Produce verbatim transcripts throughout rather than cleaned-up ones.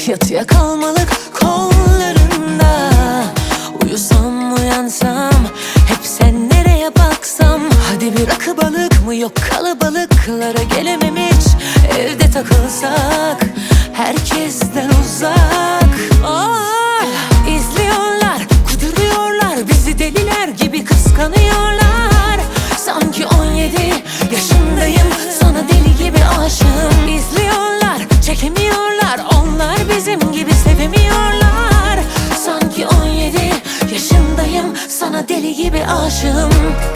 yatıya kalmalık kollarında. Uyusam uyansam hep sen nereye baksam. Hadi bir rakı balık mı yok kalabalıklara gelemem hiç. Evde takılsak herkesten uzak. Oh, izliyorlar, kuduruyorlar, bizi deliler gibi kıskanıyorlar. Sanki on yedi yaşındayım, sana deli gibi aşığım. İzliyorlar, çekemiyorlar, onlar bizim gibi sevemiyorlar. Sanki on yedi yaşındayım, sana deli gibi aşığım.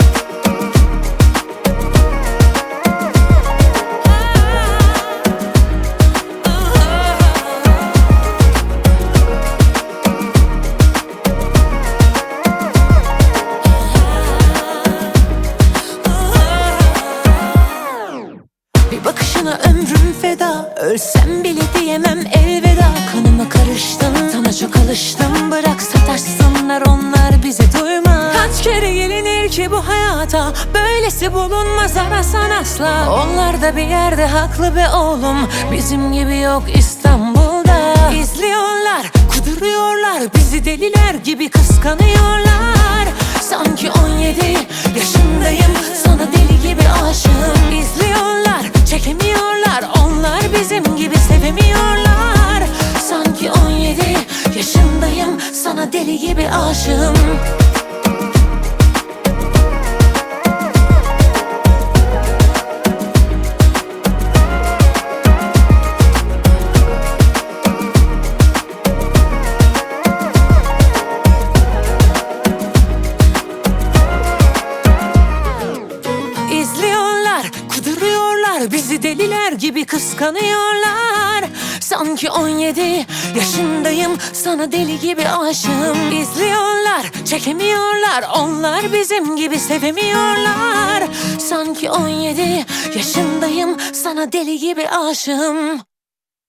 Bir bakışına ömrüm feda, ölsem bile diyemem elveda. Kanıma karıştın, sana çok alıştım, bırak sataşsınlar, onlar bizi duymaz. Kaç kere gelinir ki bu hayata, böylesi bulunmaz arasan asla. Onlar da bir yerde haklı be oğlum, bizim gibi yok İstanbul'da. İzliyorlar, kuduruyorlar, bizi deliler gibi kıskanıyorlar. Sanki on yedi yaşındayım, sana deli gibi aşığım. İzliyorlar, çekemiyorlar, onlar bizim gibi sevemiyorlar. Sanki on yedi yaşındayım, sana deli gibi aşığım. Bizi deliler gibi kıskanıyorlar. Sanki on yedi yaşındayım, sana deli gibi aşığım. İzliyorlar, çekemiyorlar, onlar bizim gibi sevemiyorlar. Sanki on yedi yaşındayım, sana deli gibi aşığım.